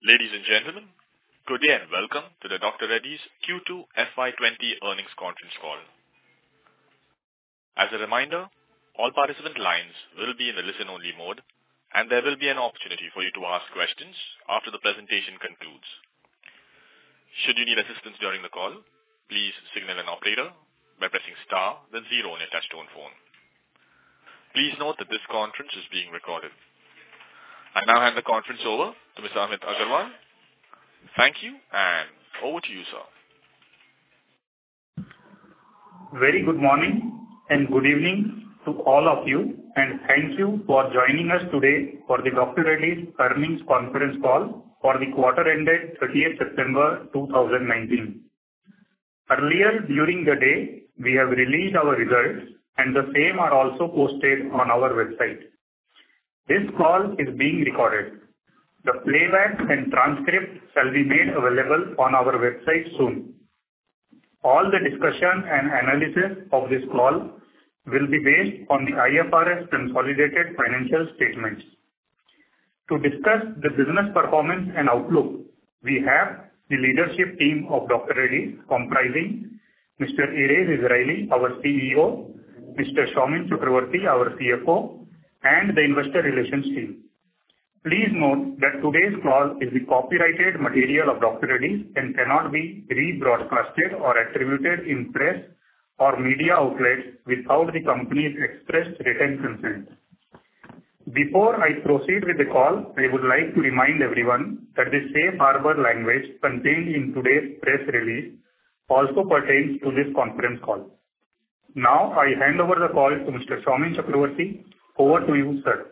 Ladies and gentlemen, good day and welcome to the Dr. Reddy's Q2 FY20 earnings conference call. As a reminder, all participant lines will be in a listen-only mode, and there will be an opportunity for you to ask questions after the presentation concludes. Should you need assistance during the call, please signal an operator by pressing star then 0 on your touchtone phone. Please note that this conference is being recorded. I now hand the conference over to Mr. Amit Agarwal. Thank you, and over to you, sir. Very good morning and good evening to all of you, and thank you for joining us today for the Dr. Reddy's earnings conference call for the quarter ended 30th September 2019. Earlier during the day, we have released our results, and the same are also posted on our website. This call is being recorded. The playback and transcript shall be made available on our website soon. All the discussion and analysis of this call will be based on the IFRS consolidated financial statements. To discuss the business performance and outlook, we have the leadership team of Dr. Reddy's comprising Mr. Erez Israeli, our CEO, Mr. Saumin Chakravarti, our CFO, and the investor relations team. Please note that today's call is the copyrighted material of Dr. Reddy's and cannot be rebroadcasted or attributed in press or media outlets without the company's expressed written consent. Before I proceed with the call, I would like to remind everyone that the safe harbor language contained in today's press release also pertains to this conference call. Now I hand over the call to Mr. Saumin Chakravarti. Over to you, sir.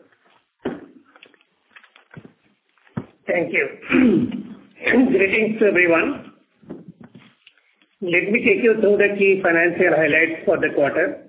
Thank you. Greetings to everyone. Let me take you through the key financial highlights for the quarter.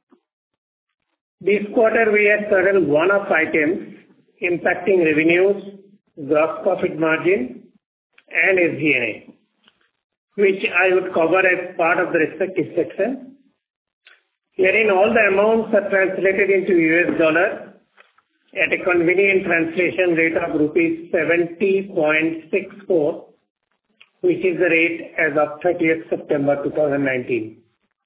This quarter we had several one-off items impacting revenues, gross profit margin and SG&A, which I would cover as part of the respective section. Herein all the amounts are translated into US dollar at a convenient translation rate of rupees 70.64, which is the rate as of 30th September 2019.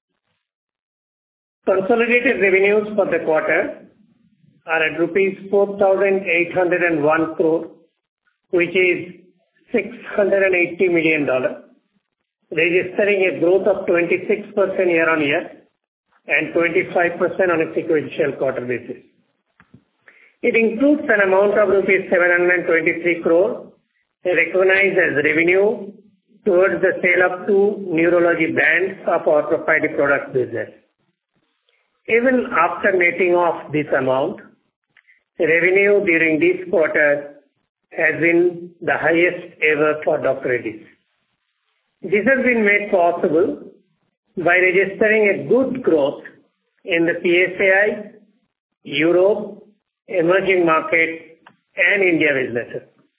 Consolidated revenues for the quarter are at rupees 4,801 crore, which is $680 million, registering a growth of 26% year on year and 25% on a sequential quarter basis. It includes an amount of rupees 723 crore recognized as revenue towards the sale of 2 neurology brands of our proprietary products business. Even after netting off this amount, revenue during this quarter has been the highest ever for Dr. Reddy's. This has been made possible by registering a good growth in the PSAI, Europe, emerging markets and India businesses.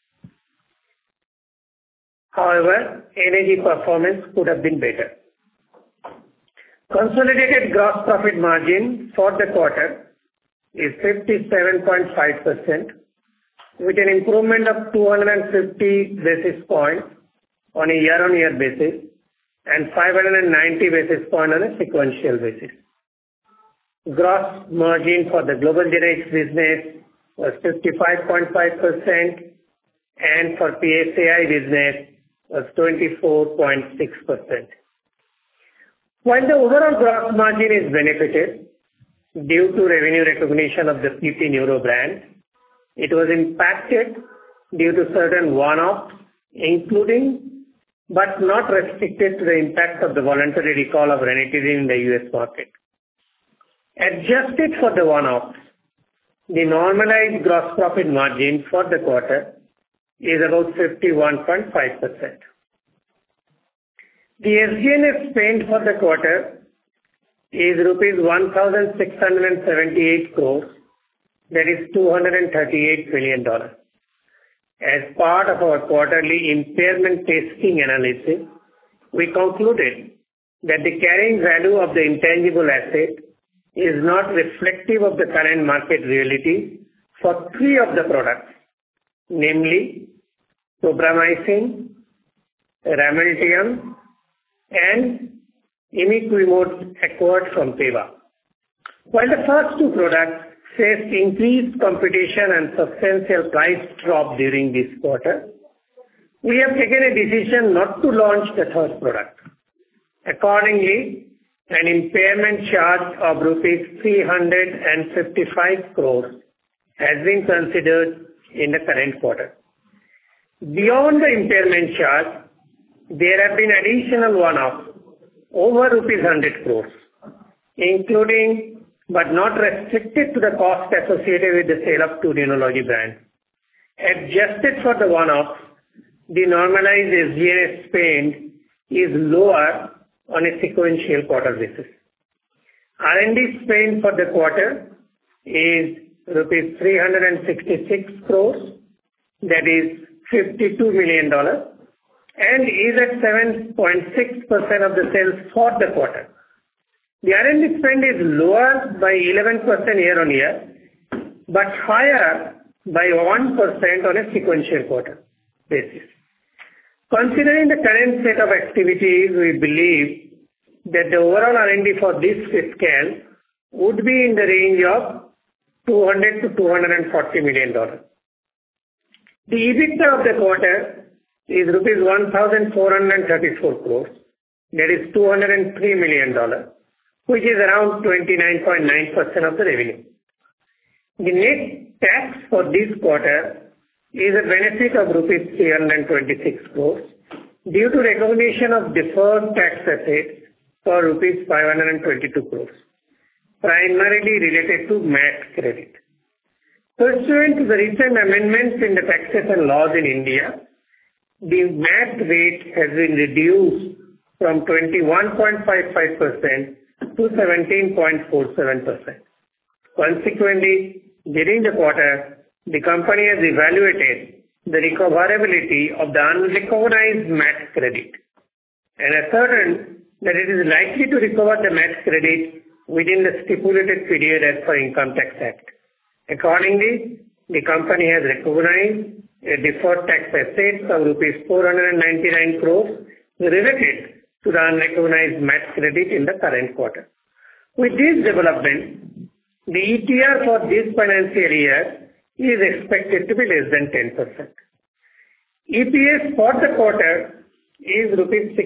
However, NAG performance could have been better. Consolidated gross profit margin for the quarter is 57.5% with an improvement of 250 basis points on a year-on-year basis and 590 basis points on a sequential basis. Gross margin for the global generics business was 55.5% and for PSAI business was 24.6%. While the overall gross margin is benefited due to revenue recognition of the PP Neuro brand, it was impacted due to certain one-offs, including but not restricted to the impact of the voluntary recall of ranitidine in the US market. Adjusted for the one-offs, the normalized gross profit margin for the quarter is about 51.5%. The SG&A spend for the quarter is rupees 1,678 crores, that is $238 million. As part of our quarterly impairment testing analysis, we concluded that the carrying value of the intangible asset is not reflective of the current market reality for 3 of the products, namely tobramycin, Ramlitium, and imiquimod acquired from Teva. While the first two products faced increased competition and substantial price drop during this quarter, we have taken a decision not to launch the third product. Accordingly, an impairment charge of rupees 355 crores has been considered in the current quarter. Beyond the impairment charge, there have been additional one-offs over rupees 100 crores, including but not restricted to the cost associated with the sale of two neurology brands. Adjusted for the one-off, the normalized SG&A spend is lower on a sequential quarter basis. R&D spend for the quarter is rupees 366 crores, that is $52 million, and is at 7.6% of the sales for the quarter. The R&D spend is lower by 11% year-on-year, but higher by 1% on a sequential quarter basis. Considering the current set of activities, we believe that the overall R&D for this fiscal would be in the range of $200 to $240 million. The EBITDA of the quarter is rupees 1,434 crores, that is $203 million, which is around 29.9% of the revenue. The net tax for this quarter is a benefit of rupees 326 crores due to recognition of deferred tax assets for rupees 522 crores, primarily related to MAT credit. Pursuant to the recent amendments in the taxation laws in India, the MAT rate has been reduced from 21.55% to 17.47%. Consequently, during the quarter, the company has evaluated the recoverability of the unrecognized MAT credit and ascertained that it is likely to recover the MAT credit within the stipulated period as per Income Tax Act. Accordingly, the company has recognized a deferred tax asset of rupees 499 crores related to the unrecognized MAT credit in the current quarter. With this development, the ETR for this financial year is expected to be less than 10%. EPS for the quarter is rupees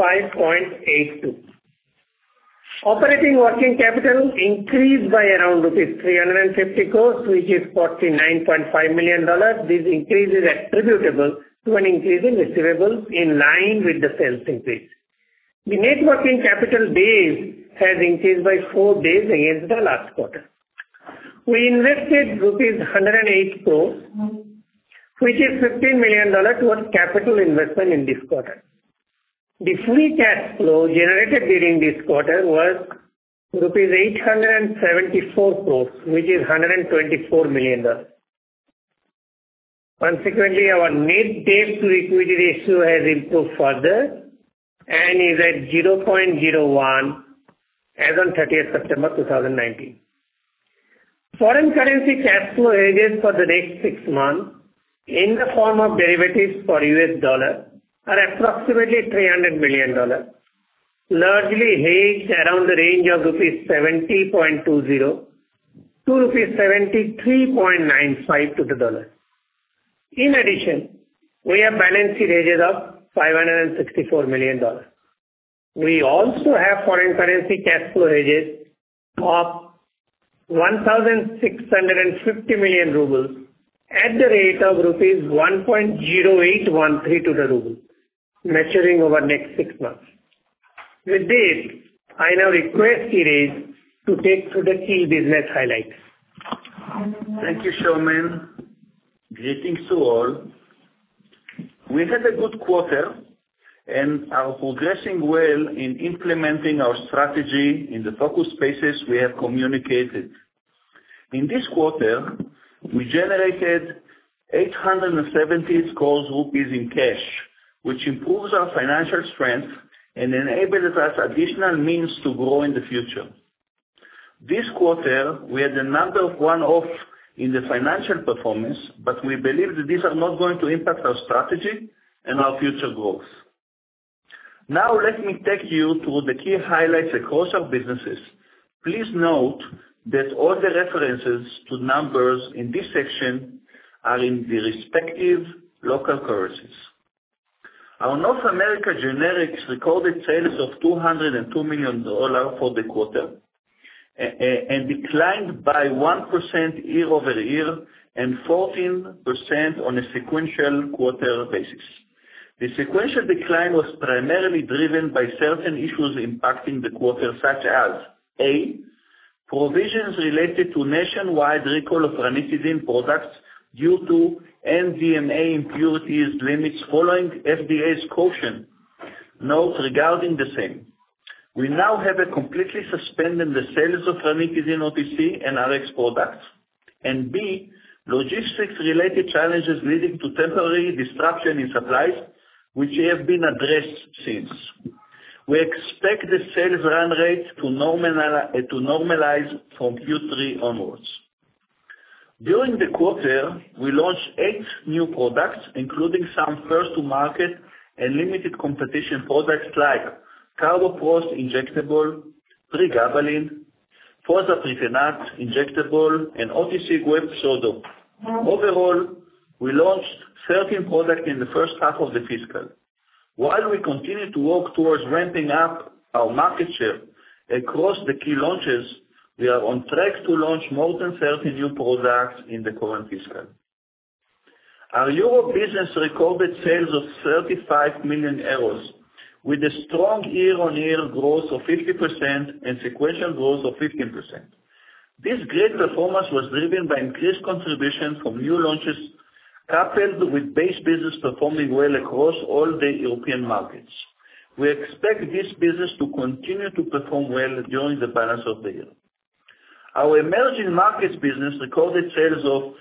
65.82. Operating working capital increased by around rupees 350 crores, which is $49.5 million. This increase is attributable to an increase in receivables in line with the sales increase. The net working capital days has increased by 4 days against the last quarter. We invested rupees 108 crores, which is $15 million towards capital investment in this quarter. The free cash flow generated during this quarter was rupees 874 crores, which is $124 million. Consequently, our net debt to equity ratio has improved further and is at 0.01 as on 30th September 2019. Foreign currency cash flow hedges for the next 6 months in the form of derivatives for US dollar are approximately $300 million, largely hedged around the range of rupees 70.20 to rupees 73.95 to the dollar. In addition, we have balance sheet hedges of $564 million. We also have foreign currency cash flow hedges of 1,650 million rubles at the rate of rupees 1.0813 to the ruble, maturing over next 6 months. With this, I now request Girish to take through the key business highlights. Thank you, Shaumen. Greetings to all. We had a good quarter and are progressing well in implementing our strategy in the focus spaces we have communicated. In this quarter, we generated 870 crores rupees in cash, which improves our financial strength and enables us additional means to grow in the future. This quarter, we had a number of one-off in the financial performance, but we believe that these are not going to impact our strategy and our future growth. Now let me take you through the key highlights across our businesses. Please note that all the references to numbers in this section are in the respective local currencies. Our North America generics recorded sales of $202 million for the quarter and declined by 1% year-over-year and 14% on a sequential quarter basis. The sequential decline was primarily driven by certain issues impacting the quarter, such as A, provisions related to nationwide recall of ranitidine products due to NDMA impurities limits following FDA's caution note regarding the same. We now have completely suspended the sales of ranitidine OTC and RX products. And B, logistics-related challenges leading to temporary disruption in supplies, which have been addressed since. We expect the sales run rate to normalize from Q3 onwards. During the quarter, we launched 8 new products, including some first-to-market and limited competition products like Carboprost injectable, Pregabalin, Fosaprepitant injectable, and OTC Gueb Pseudo. Overall, we launched 13 products in the first half of the fiscal. While we continue to work towards ramping up our market share across the key launches, we are on track to launch more than 30 new products in the current fiscal. Our Europe business recorded sales of 35 million euros, with a strong year-on-year growth of 50% and sequential growth of 15%. This great performance was driven by increased contribution from new launches, coupled with base business performing well across all the European markets. We expect this business to continue to perform well during the balance of the year. Our emerging markets business recorded sales of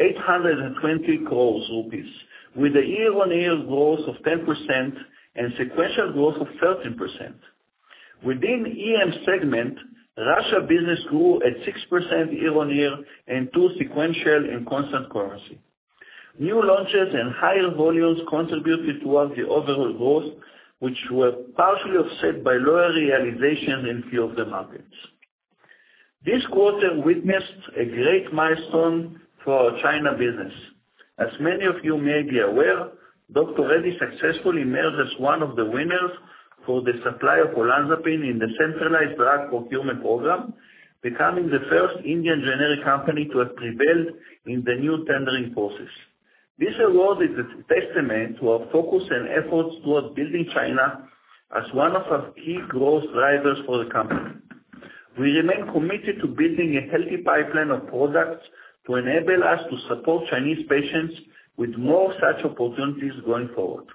820 crores rupees, with a year-on-year growth of 10% and sequential growth of 13%. Within EM segment, Russia business grew at 6% year-on-year and 2% sequential in constant currency. New launches and higher volumes contributed towards the overall growth, which were partially offset by lower realizations in few of the markets. This quarter witnessed a great milestone for our China business. As many of you may be aware, Dr. Reddy's successfully emerged as one of the winners for the supply of olanzapine in the centralized drug procurement program, becoming the first Indian generic company to have prevailed in the new tendering process. This award is a testament to our focus and efforts towards building China as one of our key growth drivers for the company. We remain committed to building a healthy pipeline of products to enable us to support Chinese patients with more such opportunities going forward.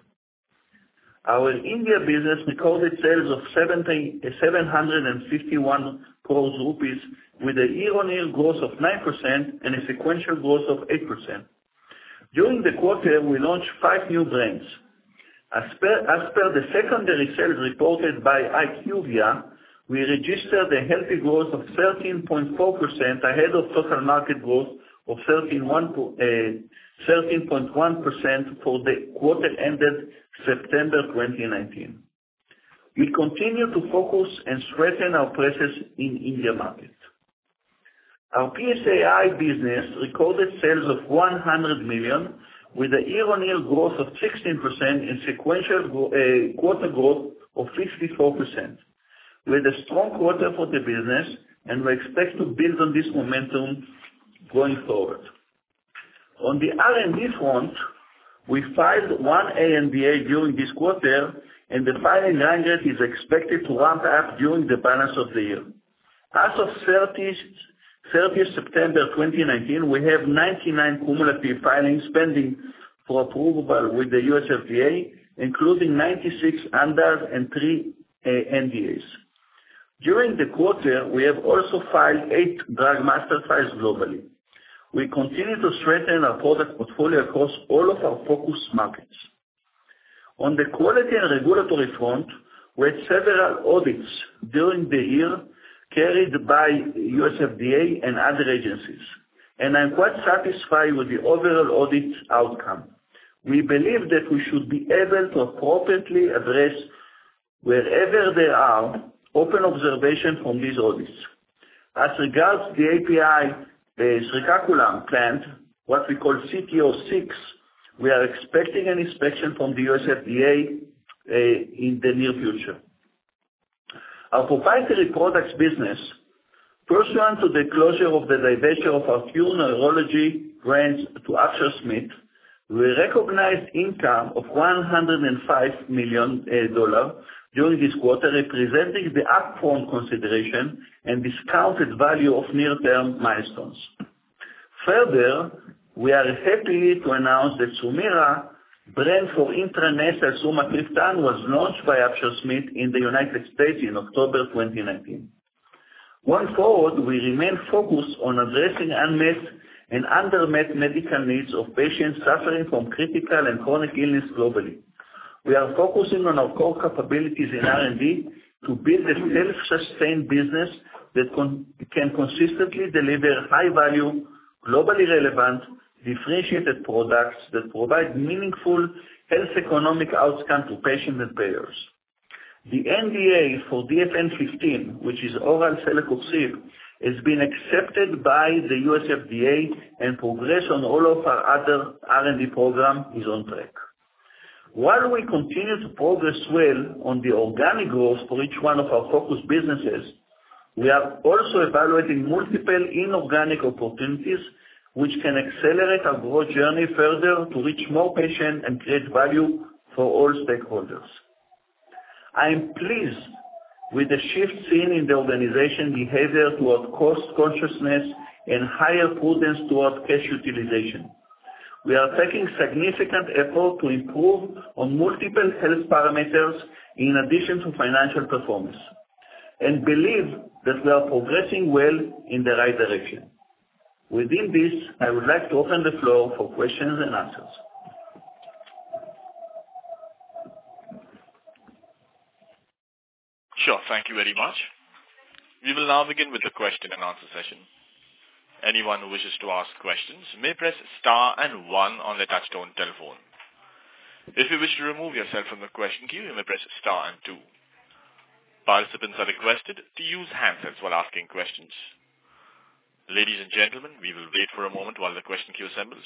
Our India business recorded sales of 751 crores rupees with a year-on-year growth of 9% and a sequential growth of 8%. During the quarter, we launched 5 new brands. As per the secondary sales reported by IQVIA, we registered a healthy growth of 13.4% ahead of total market growth of 13.1% for the quarter ended September 2019. We continue to focus and strengthen our presence in India market. Our PSAI business recorded sales of 100 million with a year-on-year growth of 16% and sequential quarter growth of 54%. We had a strong quarter for the business and we expect to build on this momentum going forward. On the R&D front, we filed 1 ANDA during this quarter, and the filing run rate is expected to ramp up during the balance of the year. As of 30th September 2019, we have 99 cumulative filings pending for approval with the US FDA, including 96 ANDAs and 3 NDAs. During the quarter, we have also filed 8 drug master files globally. We continue to strengthen our product portfolio across all of our focus markets. On the quality and regulatory front, we had several audits during the year carried by US FDA and other agencies. and I'm quite satisfied with the overall audit outcome. We believe that we should be able to appropriately address wherever there are open observations from these audits. As regards the API Srikakulam plant, what we call CTO6, we are expecting an inspection from the US FDA in the near future. Our proprietary products business, pursuant to the closure of the divestiture of our pure neurology brands to Upsher-Smith, we recognized income of $105 million during this quarter, representing the upfront consideration and discounted value of near-term milestones. Further, we are happy to announce that Humira, brand for intranasal sumatriptan, was launched by Upsher-Smith in the United States in October 2019. Going forward, we remain focused on addressing unmet and undermet medical needs of patients suffering from critical and chronic illness globally. We are focusing on our core capabilities in R&D to build a self-sustained business that can consistently deliver high-value, globally relevant, differentiated products that provide meaningful health economic outcomes to patients and payers. The NDA for DFN-15, which is oral celecoxib, has been accepted by the US FDA, and progress on all of our other R&D program is on track. While we continue to progress well on the organic growth for each one of our focus businesses, we are also evaluating multiple inorganic opportunities which can accelerate our growth journey further to reach more patients and create value for all stakeholders. I am pleased with the shift seen in the organization behavior toward cost consciousness and higher prudence toward cash utilization. We are taking significant effort to improve on multiple health parameters in addition to financial performance, and believe that we are progressing well in the right direction. Within this, I would like to open the floor for questions and answers. Sure, thank you very much. We will now begin with the question and answer session. Anyone who wishes to ask questions may press star and 1 on their touchtone telephone. If you wish to remove yourself from the question queue, you may press star and 2. Participants are requested to use handsets while asking questions. Ladies and gentlemen, we will wait for a moment while the question queue assembles.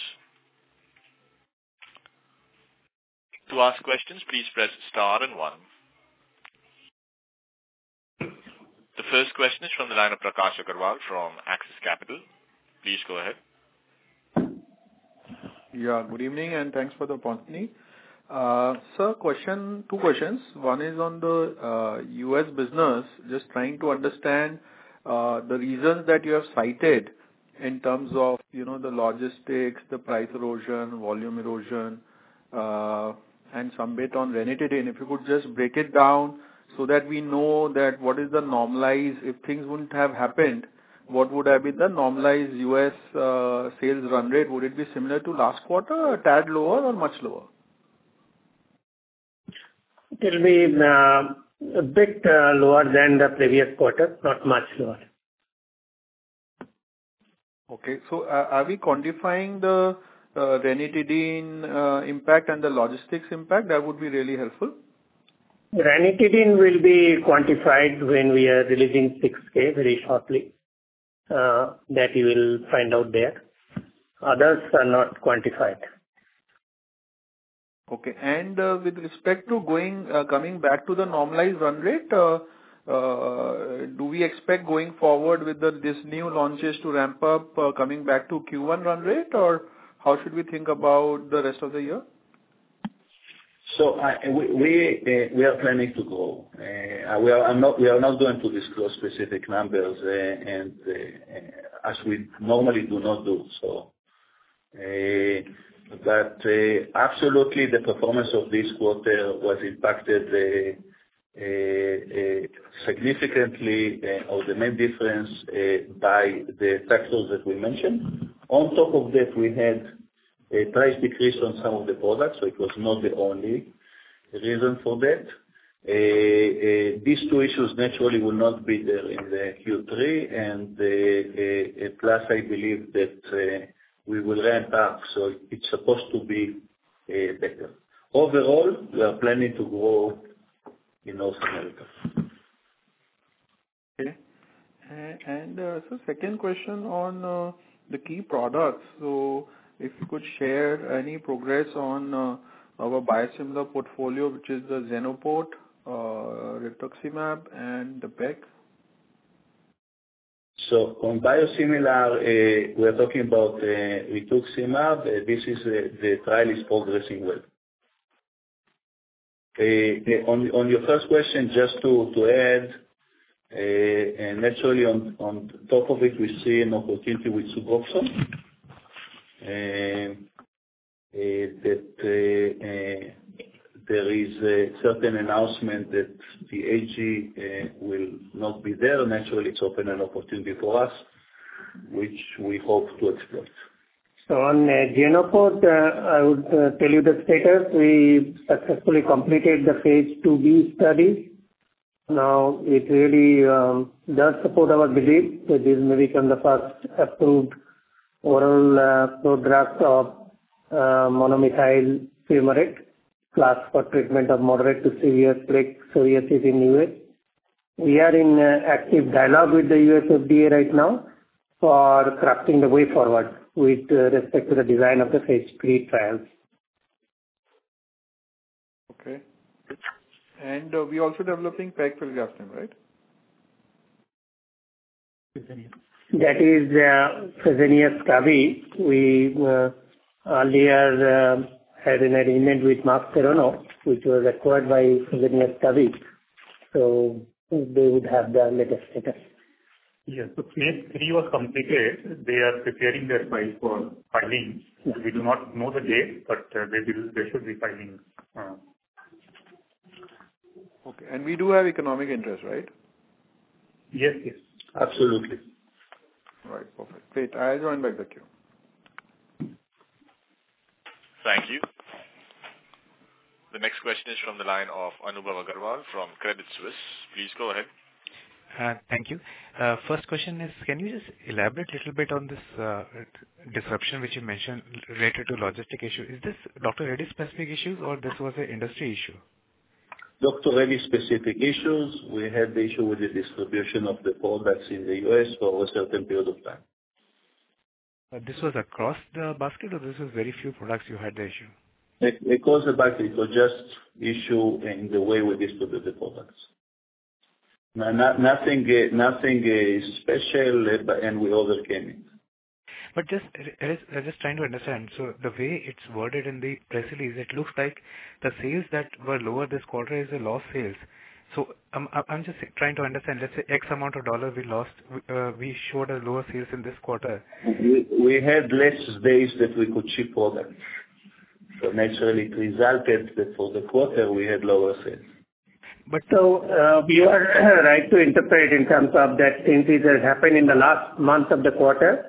To ask questions, please press star and 1. The first question is from the line of Prakash Agarwal from Axis Capital. Please go ahead. Yeah, good evening and thanks for the opportunity. Sir, two questions. One is on the US business, just trying to understand the reasons that you have cited in terms of, the logistics, the price erosion, volume erosion, and some bit on ranitidine. If you could just break it down so that we know that what is the normalized, if things wouldn't have happened, what would have been the normalized US sales run rate? Would it be similar to last quarter, a tad lower or much lower? It will be a bit lower than the previous quarter, not much lower. Okay, so are we quantifying the ranitidine impact and the logistics impact? That would be really helpful. Ranitidine will be quantified when we are releasing 6K very shortly. That you will find out there. Others are not quantified. Okay, and with respect to coming back to the normalized run rate, do we expect going forward with this new launches to ramp up, coming back to Q1 run rate, or how should we think about the rest of the year? So we are planning to grow. We are not going to disclose specific numbers, and as we normally do not do so. But absolutely, the performance of this quarter was impacted significantly, or the main difference, by the factors that we mentioned. On top of that, we had a price decrease on some of the products, so it was not the only reason for that. These two issues naturally will not be there in the Q3, and plus I believe that we will ramp up, so it's supposed to be better. Overall, we are planning to grow in North America. Okay. And so second question on the key products. So if you could share any progress on our biosimilar portfolio, which is the Zenoport, rituximab, and the PEG. So on biosimilar, we are talking about rituximab. The trial is progressing well. On your first question, just to add, and naturally on top of it, we see an opportunity with Suboxone. That there is a certain announcement that the AG will not be there. Naturally, it's open an opportunity for us, which we hope to exploit. So on Zenoport, I would tell you the status. We successfully completed the phase 2B study. Now it really does support our belief that this may become the first approved oral prodrug of monomethyl fumarate class for treatment of moderate to severe plaque psoriasis in US. We are in active dialogue with the US FDA right now for crafting the way forward with respect to the design of the phase 3 trials. Okay. And we also developing pegfilgrastim, right? That is Fresenius Kabi. We earlier had an agreement with Merck Serono, which was acquired by Fresenius Kabi. So they would have the latest status. Yes. So phase 3 was completed. They are preparing their file for filing. Yeah. We do not know the date, but they should be filing. Okay. And we do have economic interest, right? Yes, yes. Absolutely. Right. Perfect. Great. I'll join back the queue. Thank you. The next question is from the line of Anubhav Agarwal from Credit Suisse. Please go ahead. Thank you. First question is, can you just elaborate a little bit on this disruption which you mentioned related to logistic issue? Is this Dr. Reddy's specific issues or this was an industry issue? Dr. Reddy's specific issues. We had the issue with the distribution of the products in the US for a certain period of time. This was across the basket or this was very few products you had the issue? Across the basket, it was just issue in the way we distribute the products. Nothing special, and we overcame it. But just trying to understand. So the way it's worded in the press release, it looks like the sales that were lower this quarter is a lost sales. So I'm just trying to understand. Let's say X amount of dollar we lost. We showed a lower sales in this quarter. We had less days that we could ship products. So naturally, it resulted that for the quarter we had lower sales. But so you are right to interpret in terms of that since it has happened in the last month of the quarter,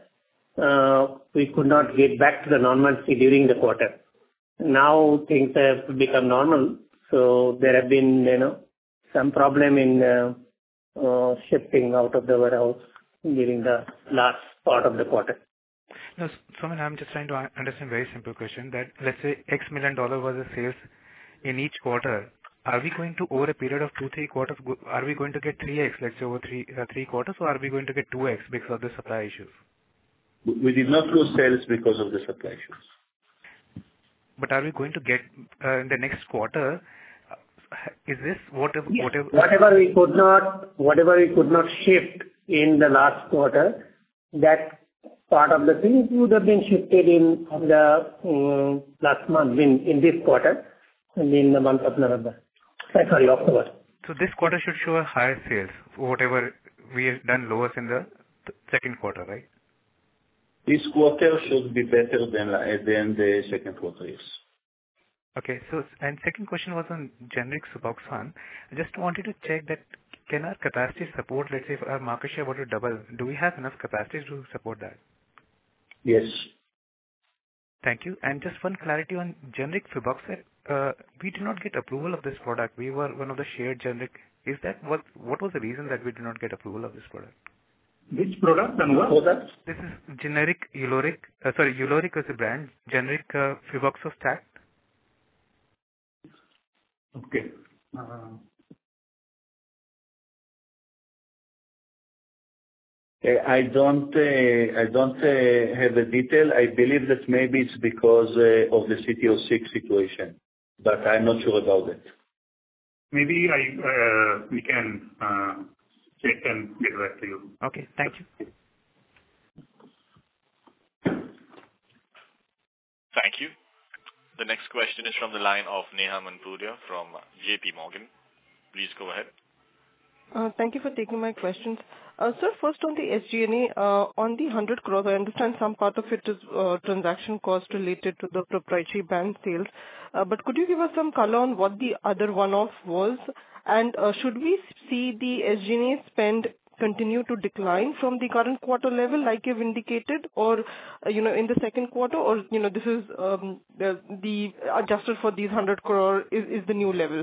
we could not get back to the normalcy during the quarter. Now things have become normal, so there have been some problem in shipping out of the warehouse during the last part of the quarter. No, Soman, I'm just trying to understand a very simple question that let's say X million dollar was the sales in each quarter. Are we going to, over a period of 2-3 quarters, are we going to get 3x, let's say over three quarters, or are we going to get 2x because of the supply issues? We did not lose sales because of the supply issues. But are we going to get in the next quarter? Is this whatever? Whatever we could not ship in the last quarter, that part of the thing would have been shifted in the last month, in this quarter, and in the month of November. Sorry, October. So this quarter should show a higher sales, whatever we have done lowest in the second quarter, right? This quarter should be better than the second quarter, yes. Okay. So, and second question was on generic Suboxone. I just wanted to check that can our capacity support, let's say if our market share were to double, do we have enough capacity to support that? Yes. Thank you. And just one clarity on generic Suboxone. we did not get approval of this product. We were one of the shared generic. Is that what was the reason that we did not get approval of this product? Which product and what? Products? This is generic Uloric. Uloric is the brand. Generic Febuxostat. Okay. I don't have the detail. I believe that maybe it's because of the CT06 situation, but I'm not sure about it. Maybe we can check and get back to you. Okay, thank you. Thank you. The next question is from the line of Neha Manpuria from JP Morgan. Please go ahead. Thank you for taking my questions. Sir, first on the SG&A, on the 100 crores, I understand some part of it is transaction cost related to the proprietary brand sales. But could you give us some color on what the other one-off was? And should we see the SG&A spend continue to decline from the current quarter level like you've indicated, or in the second quarter, or this is the adjusted for these 100 crore is the new level?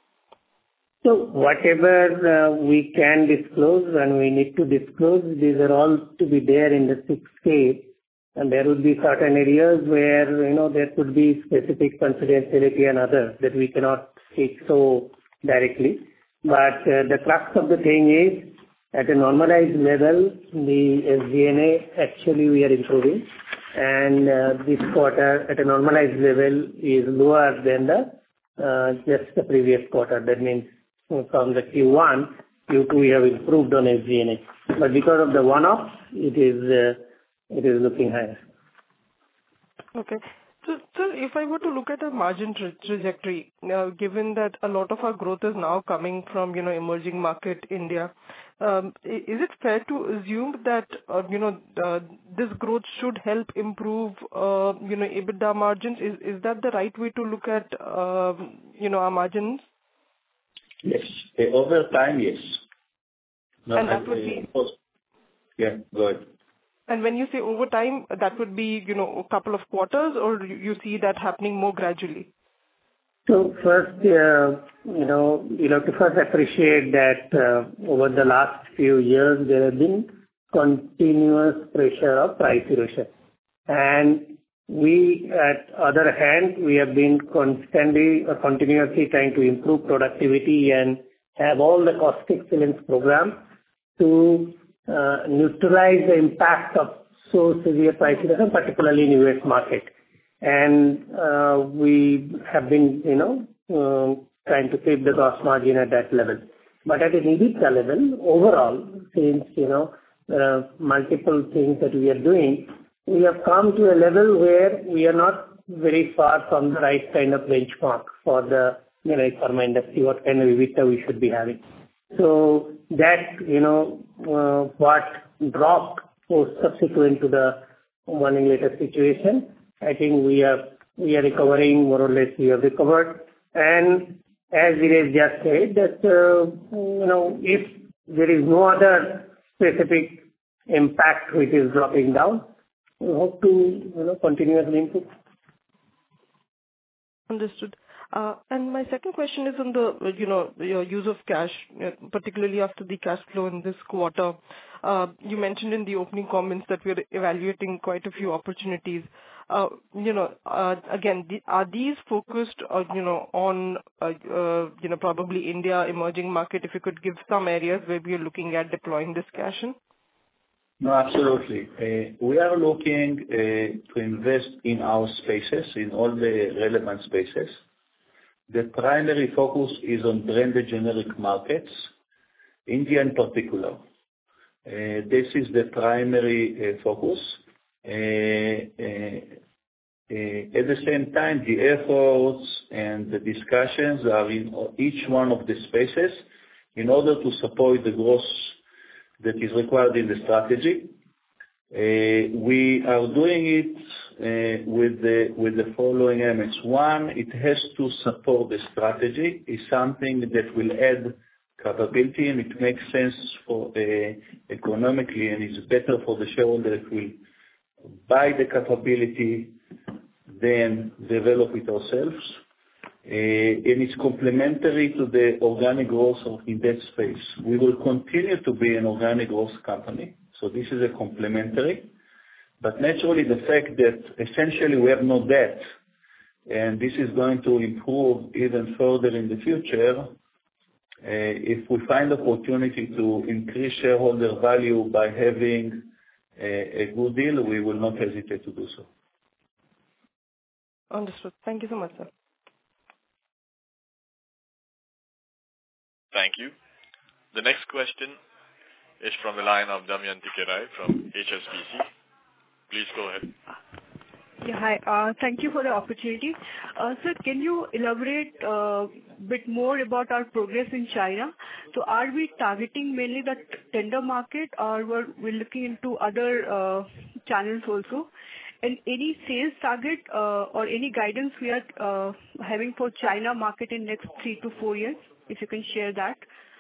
So whatever we can disclose and we need to disclose, these are all to be there in the 6K, and there would be certain areas where there could be specific confidentiality and others that we cannot speak so directly. But the crux of the thing is, at a normalized level, the SG&A actually we are improving, and this quarter at a normalized level is lower than just the previous quarter. That means from the Q1, Q2 we have improved on SG&A, but because of the one-off, it is looking higher. Okay. So, if I were to look at a margin trajectory, given that a lot of our growth is now coming from, emerging market India, is it fair to assume that, this growth should help improve, EBITDA margins? Is that the right way to look at, our margins? Yes. Over time, yes. And that would be... Yeah, go ahead. And when you say over time, that would be, a couple of quarters, or you see that happening more gradually? So first, you have to first appreciate that over the last few years, there have been continuous pressure of price erosion. And we, at other hand, we have been continuously trying to improve productivity and have all the cost excellence program to neutralize the impact of so severe price erosion, particularly in US market. And we have been, trying to keep the gross margin at that level. But at an EBITDA level, overall, since, there are multiple things that we are doing, we have come to a level where we are not very far from the right kind of benchmark for the, pharma industry, what kind of EBITDA we should be having. So that, what dropped subsequent to the warning letter situation, I think we are recovering, more or less we have recovered. And as it is just said that, if there is no other specific impact which is dropping down, we hope to, continuously improve. Understood. And my second question is on the, your use of cash, particularly after the cash flow in this quarter. You mentioned in the opening comments that we are evaluating quite a few opportunities. Again, are these focused, on, probably India, emerging market? If you could give some areas where we are looking at deploying this cash in? No, absolutely. We are looking to invest in our spaces, in all the relevant spaces. The primary focus is on branded generic markets, India in particular. This is the primary focus. At the same time, the efforts and the discussions are in each one of the spaces in order to support the growth that is required in the strategy. We are doing it with the following elements. One, it has to support the strategy. It's something that will add capability and it makes sense for economically, and it's better for the shareholder if we buy the capability, then develop it ourselves. and it's complementary to the organic growth in that space. We will continue to be an organic growth company, so this is a complementary. But naturally, the fact that essentially we have no debt, and this is going to improve even further in the future, if we find opportunity to increase shareholder value by having a good deal, we will not hesitate to do so. Understood. Thank you so much, sir. Thank you. The next question is from the line of Damayanti Kerai from HSBC. Please go ahead. Yeah, hi. Thank you for the opportunity. Sir, can you elaborate a bit more about our progress in China? So are we targeting mainly the tender market, or we're looking into other channels also? And any sales target or any guidance we are having for China market in next 3 to 4 years, if you can share that?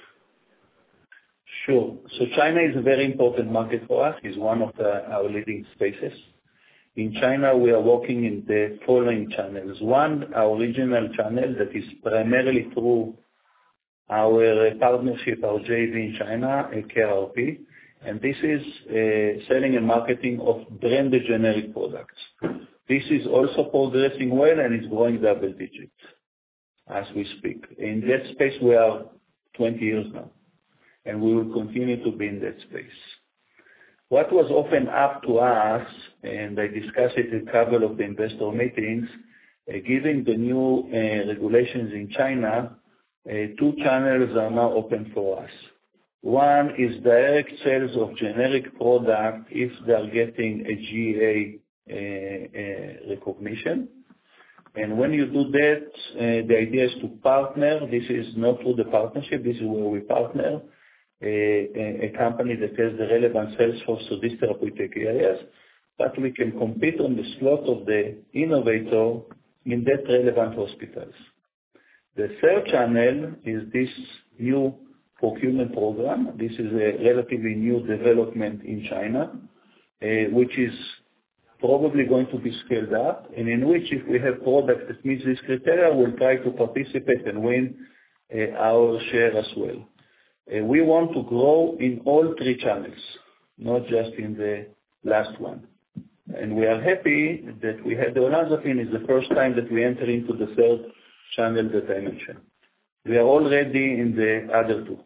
Sure. So China is a very important market for us. It's one of our leading spaces. In China, we are working in the following channels. One, our regional channel that is primarily through our partnership, our JV in China, KRP, and this is selling and marketing of branded generic products. This is also progressing well, and it's growing double digits as we speak. In that space, we are 20 years now, and we will continue to be in that space. What was opened up to us, and I discussed it in a couple of the investor meetings, given the new regulations in China, 2 channels are now open for us. One is direct sales of generic product if they are getting a GA recognition. And when you do that, the idea is to partner. This is not through the partnership. This is where we partner a company that has the relevant sales force to these therapeutic areas, but we can compete on the slot of the innovator in that relevant hospitals. The third channel is this new procurement program. This is a relatively new development in China, which is probably going to be scaled up, and in which if we have product that meets this criteria, we'll try to participate and win our share as well. We want to grow in all 3 channels, not just in the last one. And we are happy that we had the olanzapine is the first time that we enter into the third channel that I mentioned. We are already in the other 2.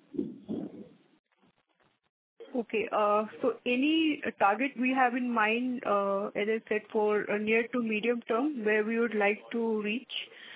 Okay. So any target we have in mind, as I said, for a near to medium term, where we would like to reach?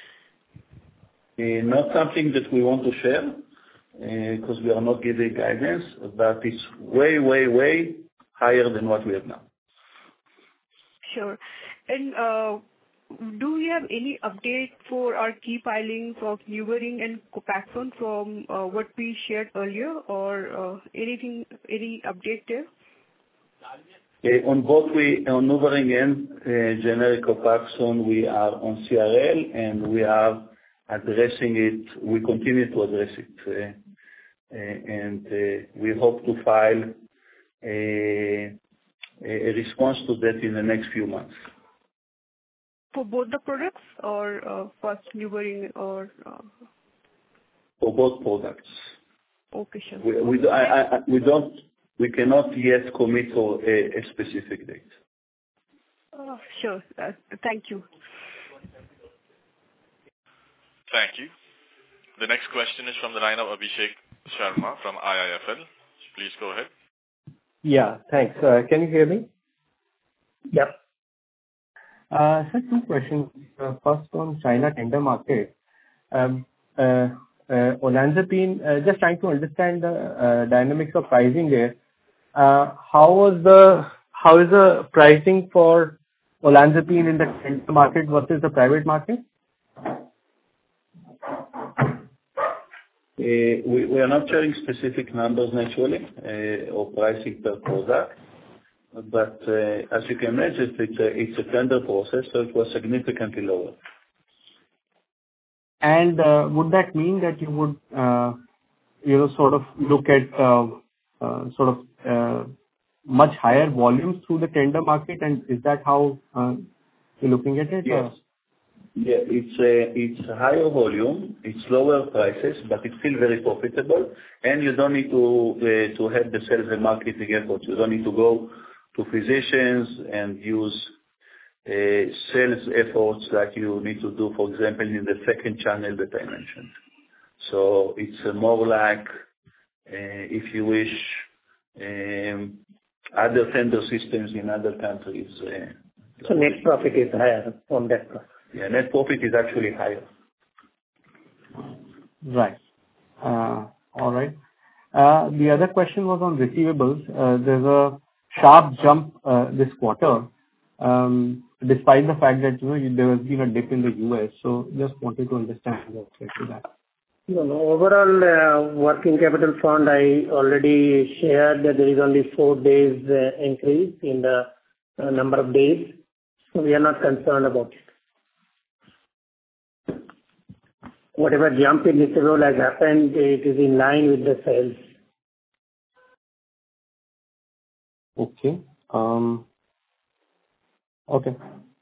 Not something that we want to share, because we are not giving guidance, but it's way, way, way higher than what we have now. Sure. And do we have any update for our key filings of NuvaRing and Copaxone from what we shared earlier, or any update there? On both on NuvaRing and generic Copaxone, we are on CRL, and we are addressing it. We continue to address it, and we hope to file a response to that in the next few months. For both the products, or first NuvaRing, or? For both products. Okay, sure. We cannot yet commit for a specific date. Sure. Thank you. Thank you. The next question is from the line of Abhishek Sharma from IIFL. Please go ahead. Yeah, thanks. Can you hear me? Yep. Sir, 2 questions. First, on China tender market. Olanzapine, just trying to understand the dynamics of pricing there. How is the pricing for Olanzapine in the tender market versus the private market? We are not sharing specific numbers naturally, or pricing per product. But as you can imagine, it's a tender process, so it was significantly lower. And would that mean that you would, sort of look at much higher volumes through the tender market, and is that how you're looking at it? Yes. Yeah, it's a higher volume, it's lower prices, but it's still very profitable, and you don't need to have the sales and marketing efforts. You don't need to go to physicians and use sales efforts like you need to do, for example, in the second channel that I mentioned. So it's more like, if you wish, other tender systems in other countries. So net profit is higher from that part. Yeah, net profit is actually higher. Right. All right. The other question was on receivables. There's a sharp jump this quarter, despite the fact that, there has been a dip in the U.S. So just wanted to understand what's led to that. No. Overall, working capital front, I already shared that there is only 4 days increase in the number of days. So we are not concerned about it. Whatever jump in receivable has happened, it is in line with the sales. Okay. Okay.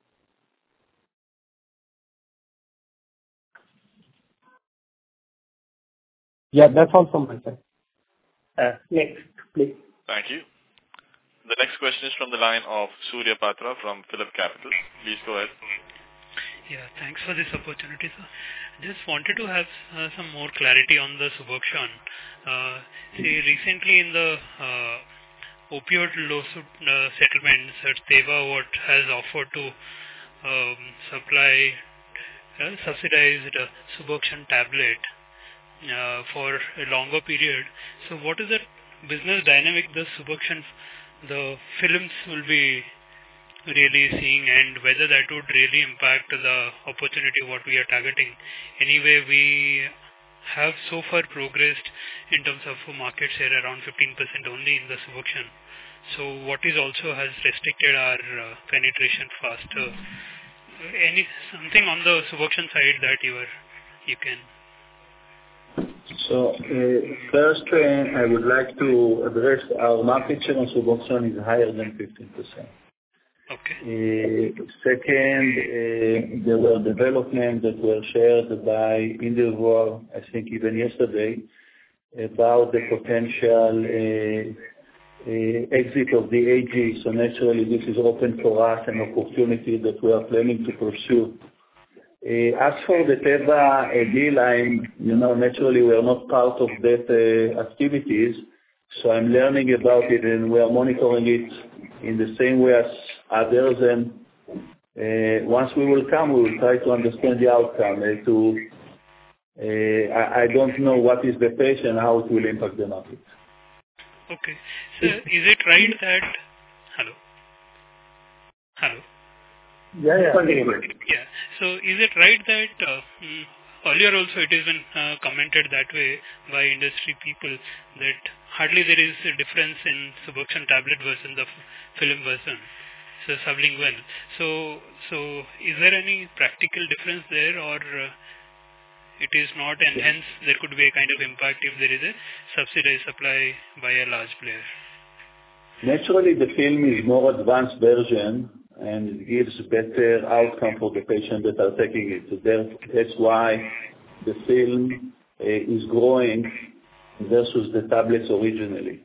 Yeah, that's all from my side. Next, please. Thank you. The next question is from the line of Surya Patra from Phillip Capital. Please go ahead. Yeah, thanks for this opportunity, sir. Just wanted to have some more clarity on the Suboxone. Recently in the opioid lawsuit settlement, Teva has offered to supply subsidized Suboxone tablet for a longer period. So what is the business dynamic the Suboxone, the films will be really seeing, and whether that would really impact the opportunity what we are targeting? Anyway, we have so far progressed in terms of market share around 15% only in the Suboxone. So what is also has restricted our penetration faster? Something on the Suboxone side that you can. So first, I would like to address our market share on Suboxone is higher than 15%. Okay. Second, there were developments that were shared by Indivior, I think even yesterday, about the potential exit of the AG. So naturally, this is open for us, an opportunity that we are planning to pursue. As for the Teva deal, naturally we are not part of that activities, so I'm learning about it and we are monitoring it in the same way as others. And once we will try to understand the outcome. I don't know what is the pace and how it will impact the market. Okay. So is it right that... Hello? Yeah. Yeah. So is it right that earlier also it has been commented that way by industry people that hardly there is a difference in Suboxone tablet versus the film version, so sublingual. So is there any practical difference there, or it is not, and hence there could be a kind of impact if there is a subsidized supply by a large player? Naturally, the film is more advanced version and it gives better outcome for the patient that are taking it. So that's why the film is growing versus the tablets originally.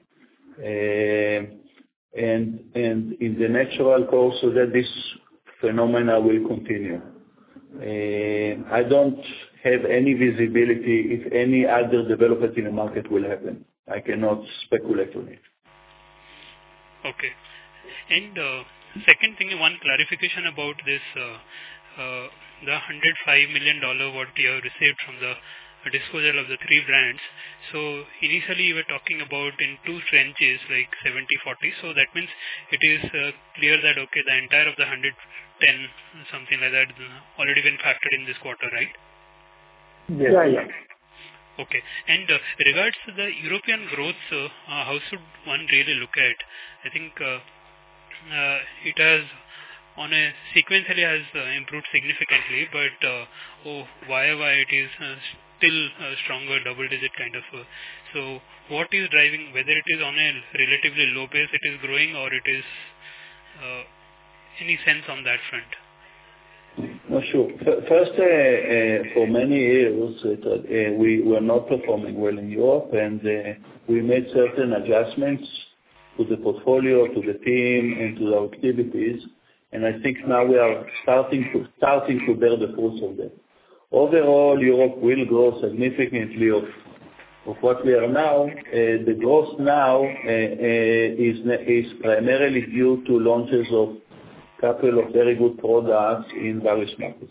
And in the natural course, so that this phenomena will continue. I don't have any visibility if any other development in the market will happen. I cannot speculate on it. Okay. And second thing, one clarification about this, the $105 million what you have received from the disposal of the 3 brands. So initially you were talking about in 2 tranches, like 70-40. So that means it is clear that, okay, the entire of the 110, something like that, already been factored in this quarter, right? Yeah. Okay. And regards to the European growth, how should one really look at? I think it has sequentially has improved significantly, but why it is still a stronger double-digit kind of. So what is driving, whether it is on a relatively low base it is growing, or it is any sense on that front? No, sure. First, for many years, we were not performing well in Europe, and we made certain adjustments to the portfolio, to the team, and to the activities. And I think now we are starting to bear the fruits of that. Overall, Europe will grow significantly of what we are now. The growth now is primarily due to launches of a couple of very good products in various markets.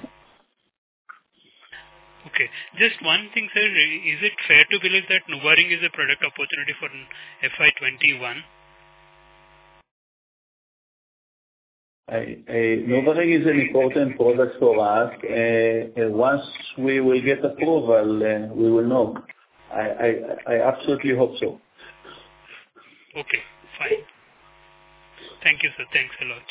Okay. Just one thing, sir. Is it fair to believe that NuvaRing is a product opportunity for FY21? NuvaRing is an important product for us. Once we will get approval, we will know. I absolutely hope so. Okay, fine. Thank you, sir. Thanks a lot.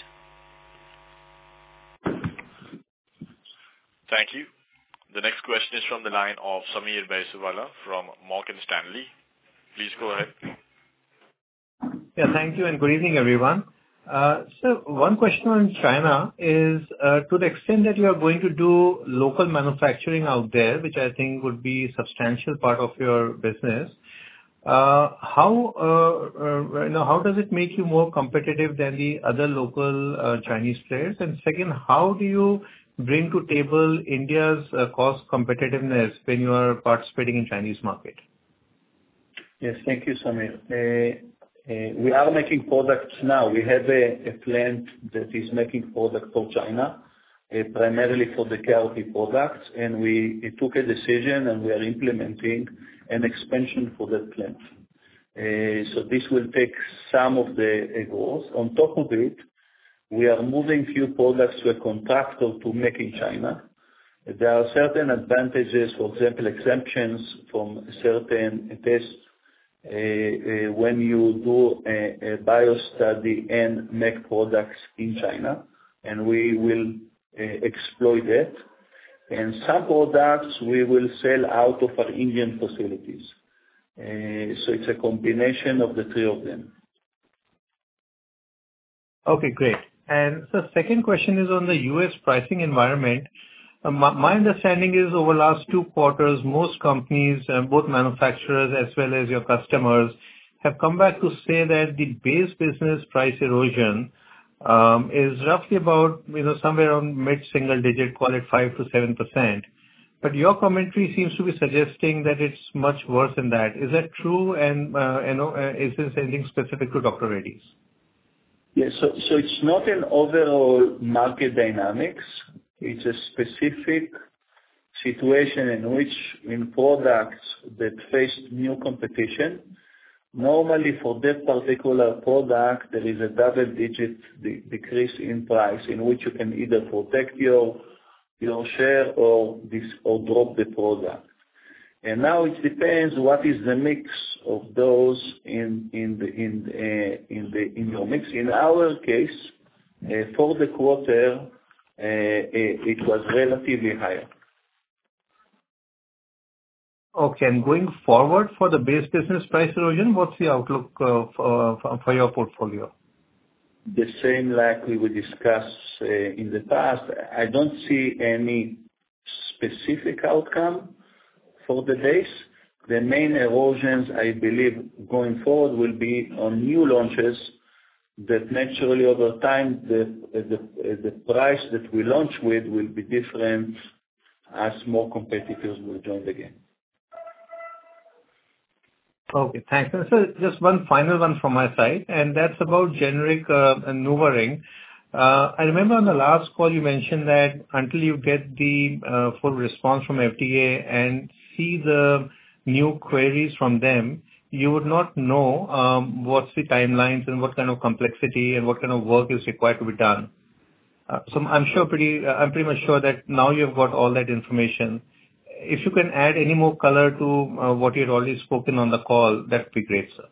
Thank you. The next question is from the line of Sameer Baisiwala from Morgan Stanley. Please go ahead. Yeah, thank you and good evening, everyone. So one question on China is to the extent that you are going to do local manufacturing out there, which I think would be a substantial part of your business. How does it make you more competitive than the other local Chinese players? And second, how do you bring to table India's cost competitiveness when you are participating in Chinese market? Yes, thank you, Sameer. We are making products now. We have a plant that is making products for China, primarily for the KRP products, and we took a decision and we are implementing an expansion for that plant. So this will take some of the growth. On top of it, we are moving few products to a contractor to make in China. There are certain advantages, for example, exemptions from certain tests when you do a bio study and make products in China, and we will exploit that. And some products we will sell out of our Indian facilities. So it's a combination of the three of them. Okay, great. And so second question is on the U.S. pricing environment. My understanding is over the last 2 quarters, most companies, both manufacturers as well as your customers, have come back to say that the base business price erosion is roughly about, somewhere around mid-single digit, call it 5 to 7%. But your commentary seems to be suggesting that it's much worse than that. Is that true? And is this anything specific to Dr. Reddy's? Yes, so it's not an overall market dynamics. It's a specific situation in products that face new competition. Normally for that particular product, there is a double-digit decrease in price in which you can either protect your share or drop the product. And now it depends what is the mix of those in your mix. In our case, for the quarter, it was relatively higher. Okay, and going forward for the base business price erosion, what's the outlook for your portfolio? The same like we would discuss in the past. I don't see any specific outcome for the base. The main erosions, I believe, going forward will be on new launches that naturally over time the price that we launch with will be different as more competitors will join the game. Okay, thanks. So just one final one from my side, and that's about generic NuvaRing. I remember on the last call you mentioned that until you get the full response from FDA and see the new queries from them, you would not know what's the timelines and what kind of complexity and what kind of work is required to be done. So I'm pretty much sure that now you've got all that information. If you can add any more color to what you had already spoken on the call, that would be great, sir.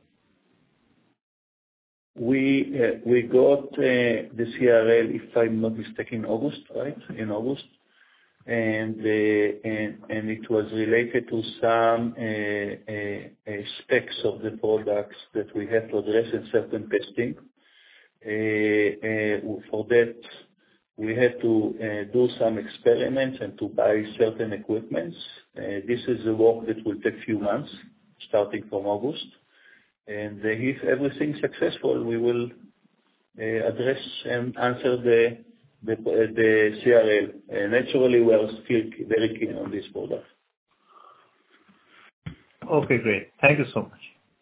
We got the CRL, if I'm not mistaken, in August, right? In August. And it was related to some specs of the products that we have to address in certain testing. For that, we had to do some experiments and to buy certain equipments. This is a work that will take few months, starting from August. And if everything is successful, we will address and answer the CRL. Naturally, we are still very keen on this product. Okay, great. Thank you so much.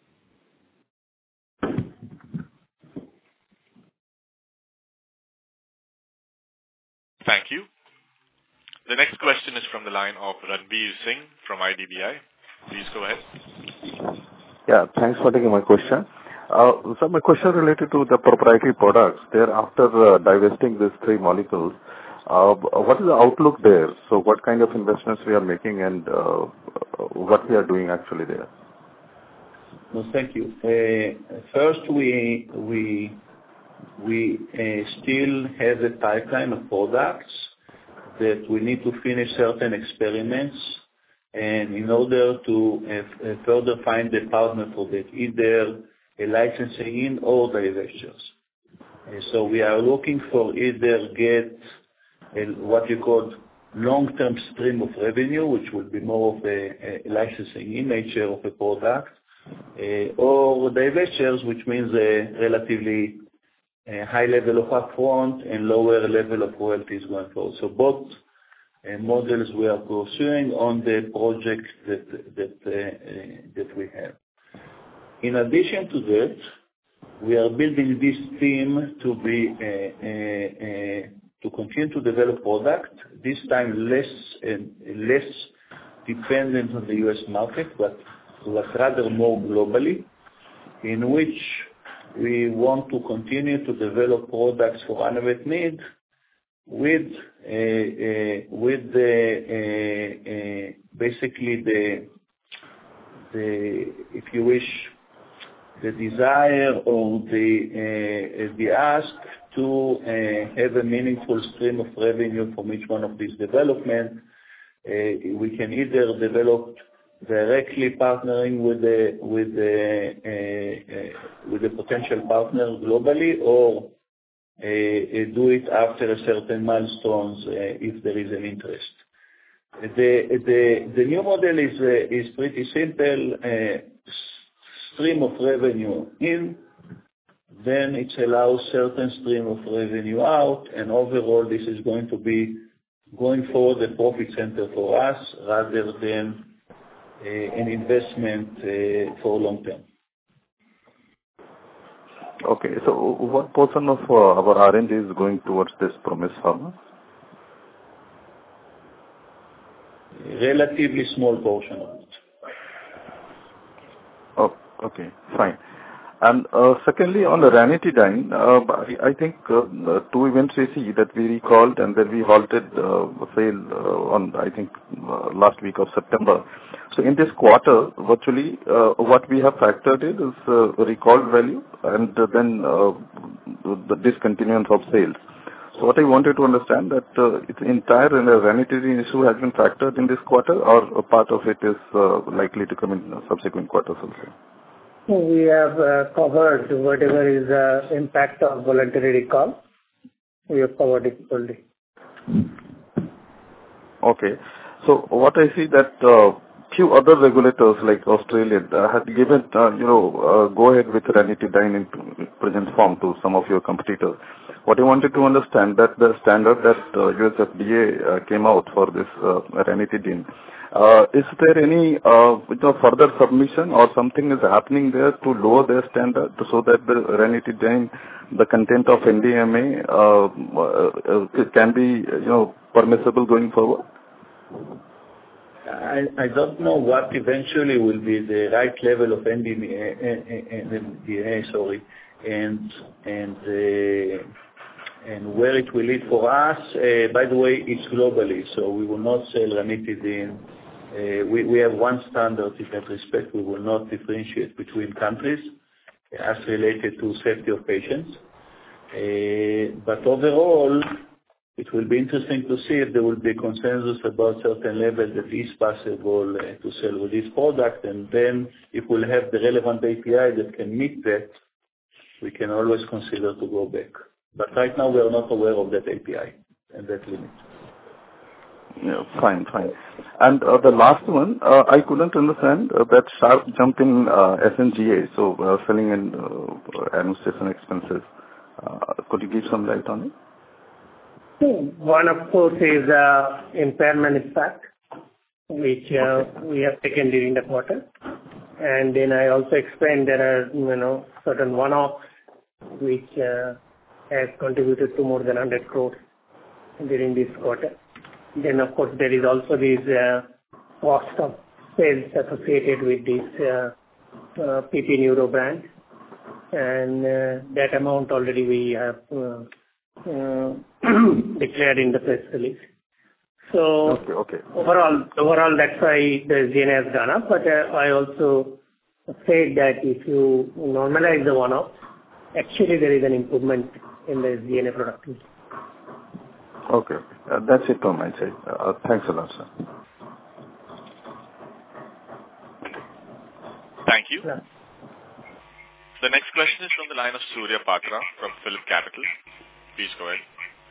Thank you. The next question is from the line of Ranveer Singh from IDBI. Please go ahead. Yeah, thanks for taking my question. So my question related to the proprietary products. There, after divesting these 3 molecules, what is the outlook there? So what kind of investments we are making and what we are doing actually there? No, thank you. First, we still have a pipeline of products that we need to finish certain experiments, and in order to further find a partner for that, either a licensing in or divestitures. So we are looking for either get what you call long-term stream of revenue, which will be more of a licensing in nature of a product, or divestitures, which means a relatively high level of upfront and lower level of royalties going forward. So both models we are pursuing on the project that we have. In addition to that, we are building this team to be to continue to develop product, this time less dependent on the U.S. market, but rather more globally, in which we want to continue to develop products for unmet need with basically the if you wish, the desire or the ask to have a meaningful stream of revenue from each one of these development. We can either develop directly partnering with the potential partner globally, or do it after a certain milestones if there is an interest. The new model is pretty simple. Stream of revenue in, then it allows certain stream of revenue out, and overall this is going to be going forward a profit center for us rather than an investment for long term. Okay, so what portion of our R&D is going towards this Promise Pharma? Relatively small portion of it. Oh, okay, fine. And secondly, on the ranitidine, I think 2 events we see that we recalled and then we halted sale on, I think, last week of September. So in this quarter, virtually, what we have factored in is recalled value and then the discontinuance of sales. So what I wanted to understand that its entire ranitidine issue has been factored in this quarter, or a part of it is likely to come in subsequent quarters also? We have covered whatever is the impact of voluntary recall. We have covered it fully. Okay. So what I see that few other regulators like Australia had given, go ahead with ranitidine in present form to some of your competitors. What I wanted to understand that the standard that US FDA came out for this ranitidine, is there any further submission or something is happening there to lower their standard so that the ranitidine, the content of NDMA can be permissible going forward? I don't know what eventually will be the right level of NDMA, and where it will lead for us. By the way, it's globally, so we will not sell ranitidine. We have one standard in that respect. We will not differentiate between countries as related to safety of patients. But overall, it will be interesting to see if there will be consensus about certain level that is possible to sell with this product, and then if we'll have the relevant API that can meet that, we can always consider to go back. But right now, we are not aware of that API and that limit. Yeah, fine. And the last one, I couldn't understand that sharp jump in SNGA, so selling and administration expenses. Could you give some light on it? One, of course, is impairment impact, which we have taken during the quarter. And then I also explained there are, certain one-offs which has contributed to more than 100 crores during this quarter. Then, of course, there is also this cost of sales associated with this PP Neuro brand. And that amount already we have declared in the press release. So okay. Overall, that's why the SG&A has gone up. But I also said that if you normalize the one-off, actually there is an improvement in the SG&A productivity. Okay. That's it from my side. Thanks a lot, sir. Thank you. Yeah. The next question is from the line of Surya Patra from Phillip Capital. Please go ahead.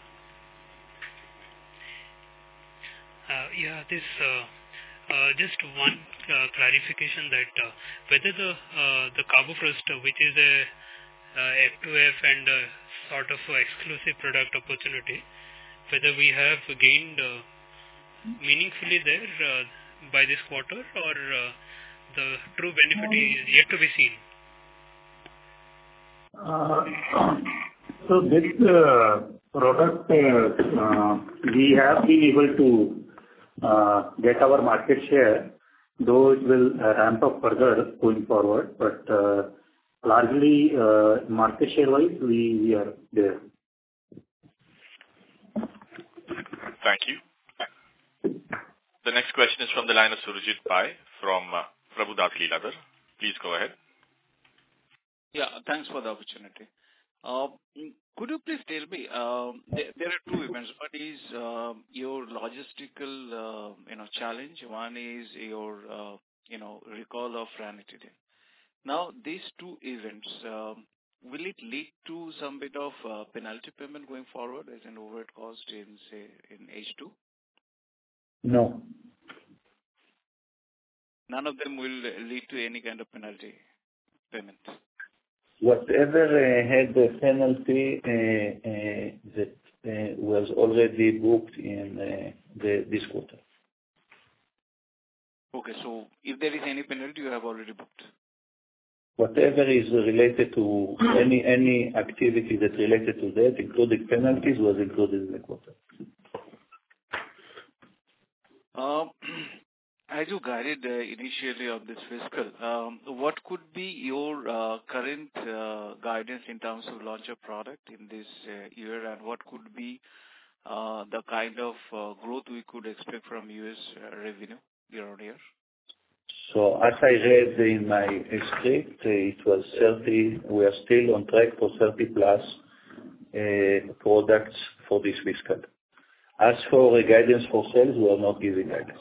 Just one clarification that whether the Carbofrost, which is a F2F and sort of exclusive product opportunity, whether we have gained meaningfully there by this quarter, or the true benefit is yet to be seen? So this product, we have been able to get our market share, though it will ramp up further going forward. But largely, market share-wise, we are there. Thank you. The next question is from the line of Surajit Pai from Prabhudas Lilladher. Please go ahead. Yeah, thanks for the opportunity. Could you please tell me, there are two events. One is your logistical, challenge. One is your, recall of ranitidine. Now, these two events, will it lead to some bit of penalty payment going forward as an overhead cost in, say, in H2? No. None of them will lead to any kind of penalty payment? Whatever had the penalty that was already booked in this quarter. Okay, so if there is any penalty, you have already booked? Whatever is related to any activity that related to that, including penalties, was included in the quarter. As you guided initially on this fiscal, what could be your current guidance in terms of launch of product in this year, and what could be the kind of growth we could expect from US revenue year on year? So as I read in my script, it was 30. We are still on track for 30 plus products for this fiscal. As for guidance for sales, we are not giving guidance.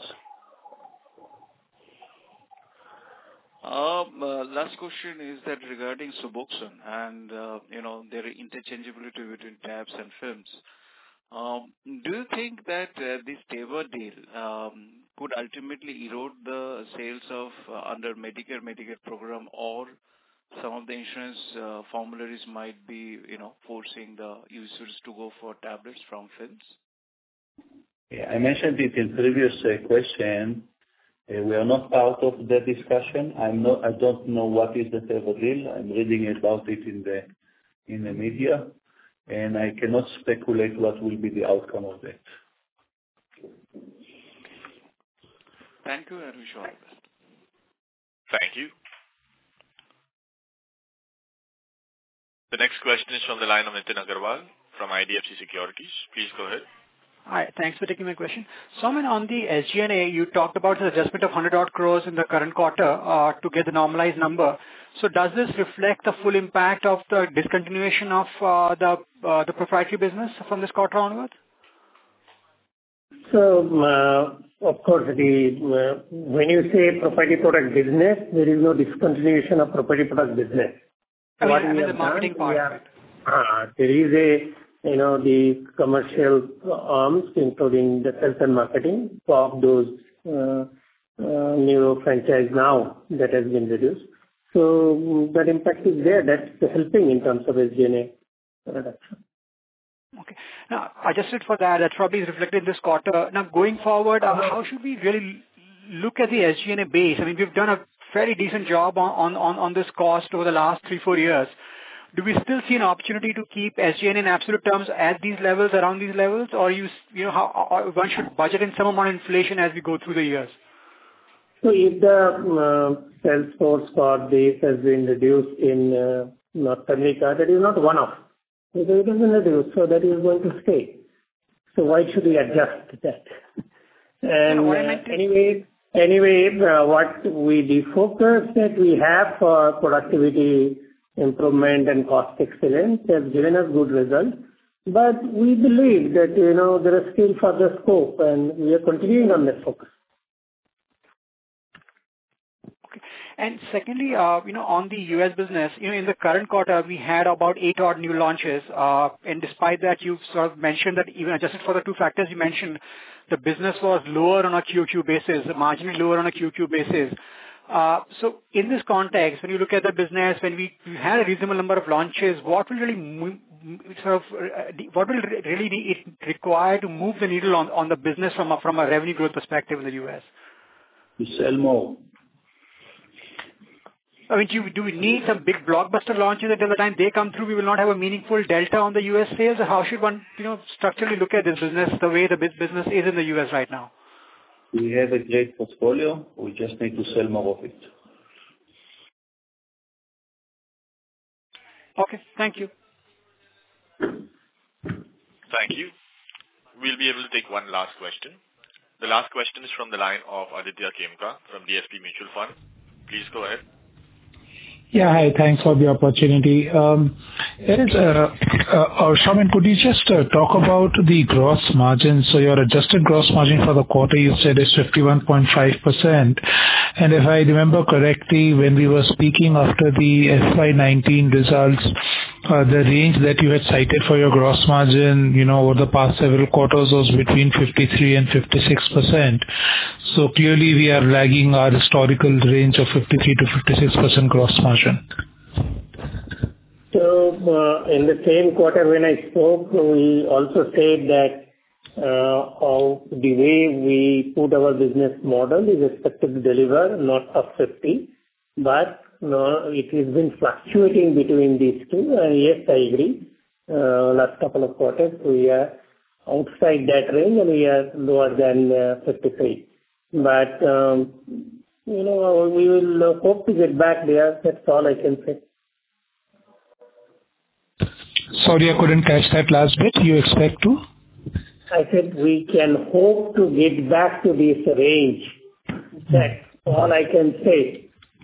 Last question is that regarding Suboxone and, their interchangeability between tabs and films. Do you think that this Teva deal could ultimately erode the sales of under Medicaid program, or some of the insurance formularies might be, forcing the users to go for tablets from films? Yeah, I mentioned it in previous question. We are not part of the discussion. I don't know what is the Teva deal. I'm reading about it in the media, and I cannot speculate what will be the outcome of that. Thank you, and wish you all the best. Thank you. The next question is from the line of Nitin Agarwal from IDFC Securities. Please go ahead. Hi, thanks for taking my question. Soumen, on the SG&A, you talked about the adjustment of 100 crores in the current quarter to get the normalized number. So does this reflect the full impact of the discontinuation of the proprietary business from this quarter onwards? So, of course, when you say proprietary product business, there is no discontinuation of proprietary product business. I mean the marketing part. There is the commercial arms, including the sales and marketing of those neuro franchise now that has been reduced. So that impact is there. That's helping in terms of SG&A reduction. Okay. Now, adjusted for that, that's probably reflected in this quarter. Now, going forward, how should we really look at the SG&A base? I mean, we've done a fairly decent job on this cost over the last 3-4 years. Do we still see an opportunity to keep SG&A in absolute terms at these levels, around these levels, or how one should budget in some amount of inflation as we go through the years? So if the sales force for this has been reduced in North America, that is not one-off. It has been reduced, so that is going to stay. So why should we adjust that? And anyway, what the focus that we have for productivity improvement and cost excellence has given us good results. But we believe that, there is still further scope, and we are continuing on that focus. Okay. And secondly, on the U.S. business, in the current quarter, we had about 8 odd new launches. And despite that, you sort of mentioned that even adjusted for the two factors you mentioned, the business was lower on a QQ basis, marginally lower on a QQ basis. So in this context, when you look at the business, when we had a reasonable number of launches, what will really be required to move the needle on the business from a revenue growth perspective in the U.S.? To sell more. I mean, do we need some big blockbuster launches until the time they come through? We will not have a meaningful delta on the U.S. sales. Or how should one, structurally look at this business the way the business is in the U.S. right now? We have a great portfolio. We just need to sell more of it. Okay, thank you. Thank you. We'll be able to take one last question. The last question is from the line of Aditya Khemka from DSP Mutual Fund. Please go ahead. Yeah, hi. Thanks for the opportunity. Soumen, could you just talk about the gross margin? So your adjusted gross margin for the quarter, you said is 51.5%. And if I remember correctly, when we were speaking after the FY19 results, the range that you had cited for your gross margin, over the past several quarters was between 53 and 56%. So clearly we are lagging our historical range of 53 to 56% gross margin. So in the same quarter when I spoke, we also said that the way we put our business model is expected to deliver not of 50, but it has been fluctuating between these two. And yes, I agree. Last couple of quarters, we are outside that range and we are lower than 53. But, we will hope to get back there. That's all I can say. Sorry, I couldn't catch that last bit. You expect to? I said we can hope to get back to this range. That's all I can say.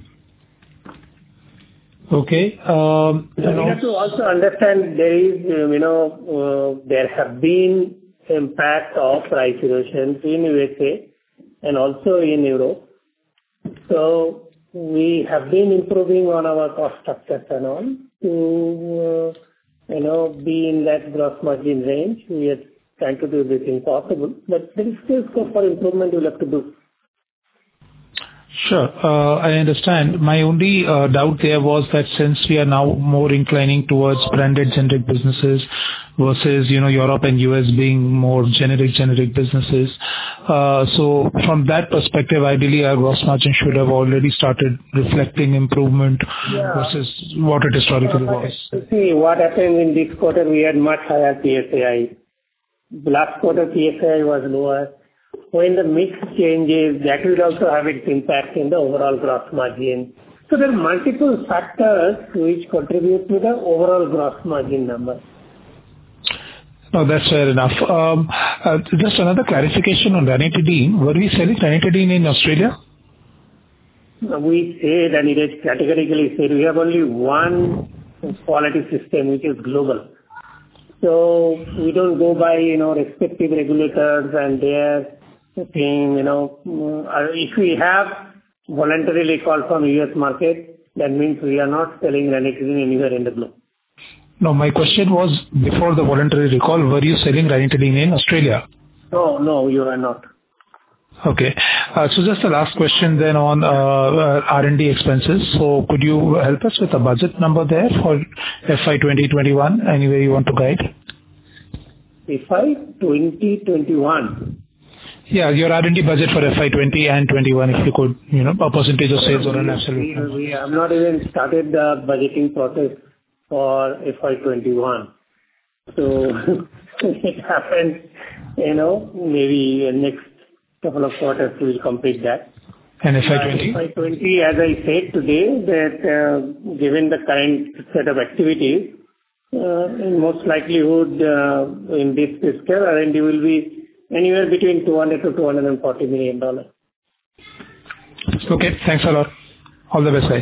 Okay. We have to also understand there is, there have been impact of price erosions in USA and also in Europe. So we have been improving on our cost structures and all to, be in that gross margin range. We are trying to do everything possible, but there is still scope for improvement we'll have to do. Sure. I understand. My only doubt there was that since we are now more inclining towards branded generic businesses versus, Europe and US being more generic businesses. So from that perspective, ideally our gross margin should have already started reflecting improvement versus what it historically was. See, what happened in this quarter, we had much higher PSAI. Last quarter PSAI was lower. When the mix changes, that will also have its impact in the overall gross margin. So there are multiple factors which contribute to the overall gross margin number. No, that's fair enough. Just another clarification on ranitidine. Were we selling ranitidine in Australia? We say ranitidine categorically said we have only one quality system which is global. So we don't go by, respective regulators and their thing, if we have voluntarily called from US market, that means we are not selling ranitidine anywhere in the globe. No, my question was, before the voluntary recall, were you selling ranitidine in Australia? No, you are not. Okay. So just the last question then on R&D expenses. So could you help us with a budget number there for FY 2021? Anywhere you want to guide? FY 2021. Yeah, your R&D budget for FY 20 and 21, if you could, a percentage of sales or an absolute number. We have not even started the budgeting process for FY 21. So it happens, maybe next couple of quarters we will complete that. And FY 20? FY 20, as I said today, that given the current set of activities, in most likelihood in this fiscal, R&D will be anywhere between $200 to $240 million. Okay, thanks a lot. All the best, guys.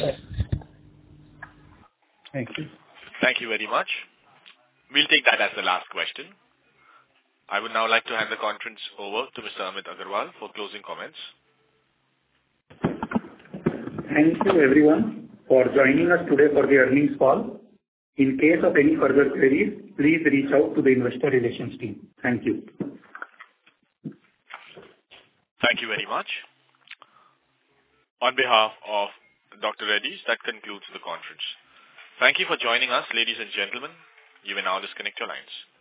Thank you. Thank you very much. We'll take that as the last question. I would now like to hand the conference over to Mr. Amit Agarwal for closing comments. Thank you everyone for joining us today for the earnings call. In case of any further queries, please reach out to the investor relations team. Thank you. Thank you very much. On behalf of Dr. Reddy's, that concludes the conference. Thank you for joining us, ladies and gentlemen. You may now disconnect your lines.